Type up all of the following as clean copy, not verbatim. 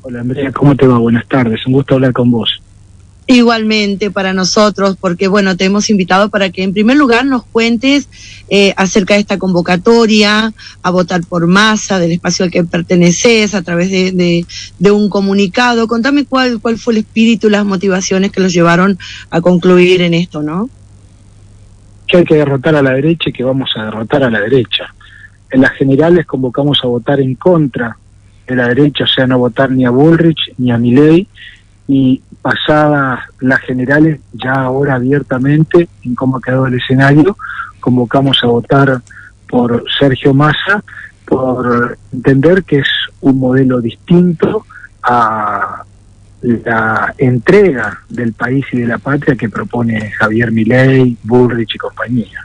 Hola Andrea, ¿cómo te va? Buenas tardes, un gusto hablar con vos. Igualmente para nosotros, porque bueno, te hemos invitado para que en primer lugar nos cuentes acerca de esta convocatoria a votar por Massa, del espacio al que perteneces, a través de un comunicado. Contame cuál fue el espíritu, las motivaciones que los llevaron a concluir en esto, ¿no? Que hay que derrotar a la derecha y que vamos a derrotar a la derecha. En las generales convocamos a votar en contra de la derecha, o sea, no votar ni a Bullrich ni a Milei, y pasadas las generales, ya ahora abiertamente, en cómo ha quedado el escenario, convocamos a votar por Sergio Massa, por entender que es un modelo distinto a la entrega del país y de la patria que propone Javier Milei, Bullrich y compañía.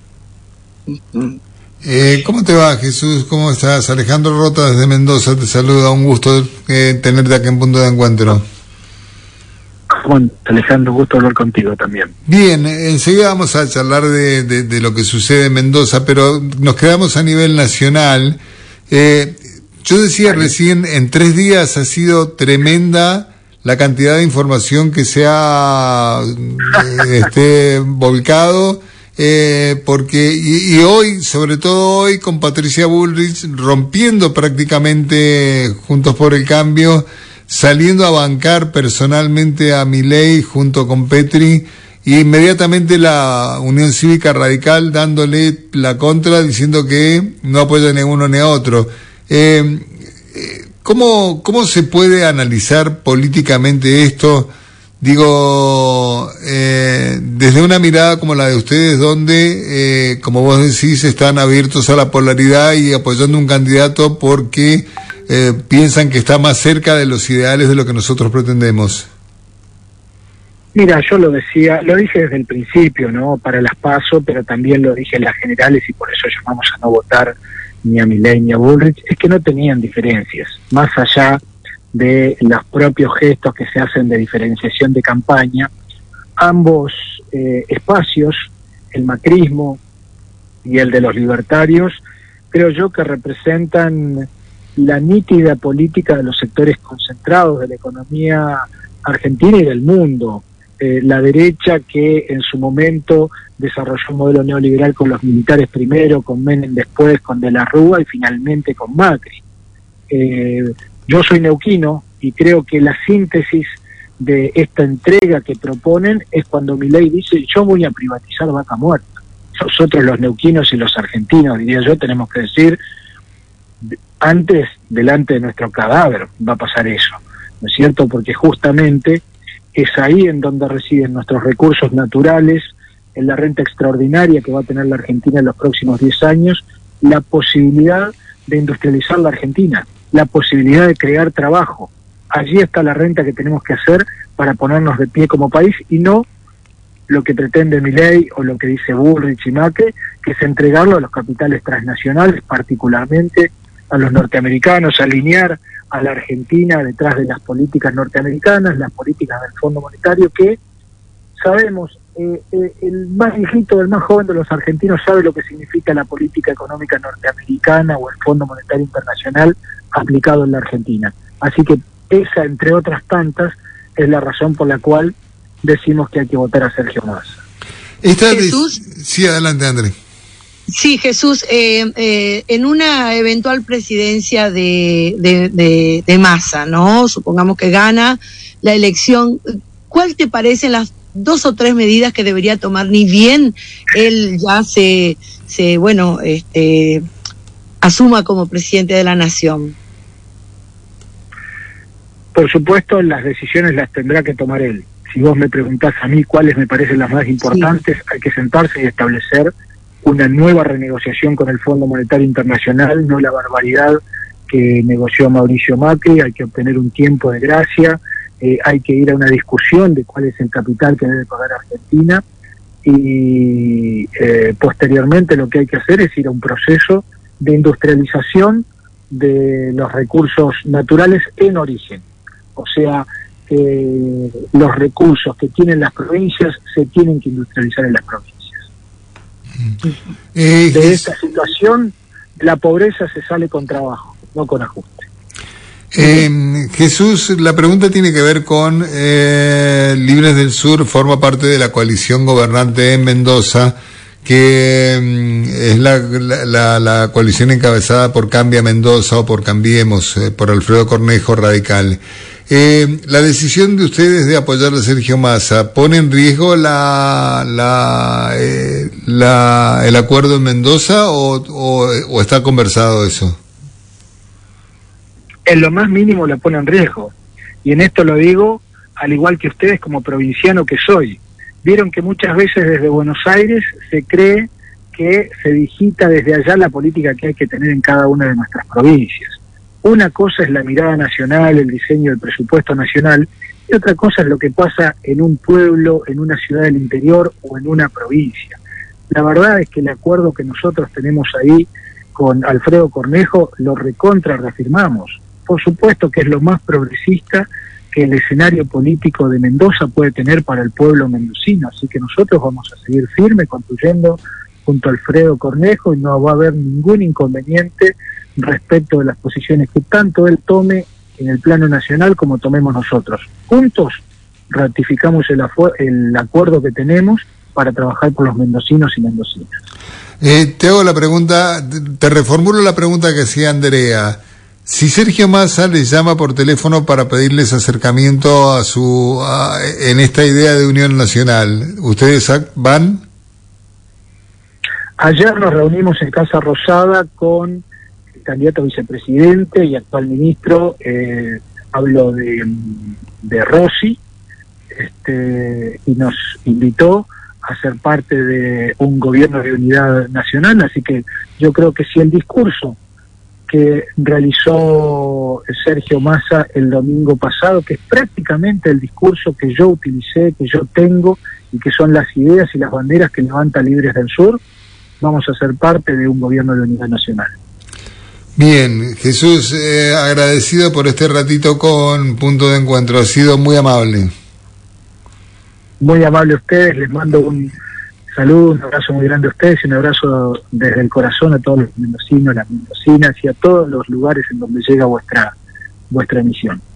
¿Cómo te va, Jesús? ¿Cómo estás? Alejandro Rota desde Mendoza te saluda, un gusto tenerte aquí en Punto de Encuentro. Bueno, Alejandro, gusto hablar contigo también. Bien, enseguida vamos a charlar de lo que sucede en Mendoza, pero nos quedamos a nivel nacional. Yo decía recién, en 3 días ha sido tremenda la cantidad de información que se ha volcado, porque y hoy, sobre todo hoy, con Patricia Bullrich rompiendo prácticamente Juntos por el Cambio, saliendo a bancar personalmente a Milei junto con Petri, y inmediatamente la Unión Cívica Radical dándole la contra, diciendo que no apoya ni a uno ni a otro. ¿Cómo se puede analizar políticamente esto? Digo, desde una mirada como la de ustedes, donde, como vos decís, están abiertos a la polaridad y apoyando un candidato porque piensan que está más cerca de los ideales de lo que nosotros pretendemos. Mira, yo lo dije desde el principio, ¿no? Para las PASO, pero también lo dije en las generales y por eso llamamos a no votar ni a Milei ni a Bullrich, es que no tenían diferencias, más allá de los propios gestos que se hacen de diferenciación de campaña. Ambos espacios, el macrismo y el de los libertarios, creo yo que representan la nítida política de los sectores concentrados de la economía argentina y del mundo. La derecha que en su momento desarrolló un modelo neoliberal con los militares primero, con Menem después, con De la Rúa y finalmente con Macri. Yo soy neuquino y creo que la síntesis de esta entrega que proponen es cuando Milei dice: yo voy a privatizar Vaca Muerta. Nosotros los neuquinos y los argentinos, diría yo, tenemos que decir: antes, delante de nuestro cadáver va a pasar eso, ¿no es cierto? Porque justamente es ahí en donde residen nuestros recursos naturales, en la renta extraordinaria que va a tener la Argentina en los próximos 10 años, la posibilidad de industrializar la Argentina, la posibilidad de crear trabajo. Allí está la renta que tenemos que hacer para ponernos de pie como país, y no lo que pretende Milei o lo que dice Bullrich y Macri, que es entregarlo a los capitales transnacionales, particularmente a los norteamericanos, alinear a la Argentina detrás de las políticas norteamericanas, las políticas del Fondo Monetario, que sabemos, el más viejito, el más joven de los argentinos sabe lo que significa la política económica norteamericana o el Fondo Monetario Internacional aplicado en la Argentina. Así que esa, entre otras tantas, es la razón por la cual decimos que hay que votar a Sergio Massa. Jesús. Sí, adelante, André. Sí, Jesús, en una eventual presidencia de Massa, ¿no? Supongamos que gana la elección, ¿cuál te parecen las 2 o 3 medidas que debería tomar, ni bien él ya asuma como presidente de la nación? Por supuesto, las decisiones las tendrá que tomar él. Si vos me preguntás a mí cuáles me parecen las más importantes, sí, hay que sentarse y establecer una nueva renegociación con el Fondo Monetario Internacional, no la barbaridad que negoció Mauricio Macri. Hay que obtener un tiempo de gracia, hay que ir a una discusión de cuál es el capital que debe pagar Argentina, y posteriormente lo que hay que hacer es ir a un proceso de industrialización de los recursos naturales en origen. O sea, que los recursos que tienen las provincias se tienen que industrializar en las provincias. De esta situación, la pobreza se sale con trabajo, no con ajuste. Jesús, la pregunta tiene que ver con Libres del Sur, forma parte de la coalición gobernante en Mendoza, que es la coalición encabezada por Cambia Mendoza o por Cambiemos, por Alfredo Cornejo, radical. La decisión de ustedes de apoyar a Sergio Massa, ¿pone en riesgo el acuerdo en Mendoza o está conversado eso? En lo más mínimo la pone en riesgo. Y en esto lo digo, al igual que ustedes, como provinciano que soy. Vieron que muchas veces desde Buenos Aires se cree que se digita desde allá la política que hay que tener en cada una de nuestras provincias. Una cosa es la mirada nacional, el diseño del presupuesto nacional, y otra cosa es lo que pasa en un pueblo, en una ciudad del interior o en una provincia. La verdad es que el acuerdo que nosotros tenemos ahí con Alfredo Cornejo lo recontra reafirmamos. Por supuesto que es lo más progresista que el escenario político de Mendoza puede tener para el pueblo mendocino, así que nosotros vamos a seguir firme construyendo junto a Alfredo Cornejo y no va a haber ningún inconveniente respecto de las posiciones que tanto él tome en el plano nacional como tomemos nosotros. Juntos ratificamos el acuerdo que tenemos para trabajar por los mendocinos y mendocinas. Te hago la pregunta, te reformulo la pregunta que hacía Andrea. Si Sergio Massa les llama por teléfono para pedirles acercamiento en esta idea de unión nacional, ¿ustedes van? Ayer nos reunimos en Casa Rosada con el candidato a vicepresidente y actual ministro, hablo de Rossi, y nos invitó a ser parte de un gobierno de unidad nacional, así que yo creo que si el discurso que realizó Sergio Massa el domingo pasado, que es prácticamente el discurso que yo utilicé, que yo tengo, y que son las ideas y las banderas que levanta Libres del Sur, vamos a ser parte de un gobierno de unidad nacional. Bien, Jesús, agradecido por este ratito con Punto de Encuentro, ha sido muy amable. Muy amable a ustedes, les mando un saludo, un abrazo muy grande a ustedes y un abrazo desde el corazón a todos los mendocinos, las mendocinas y a todos los lugares en donde llega vuestra emisión.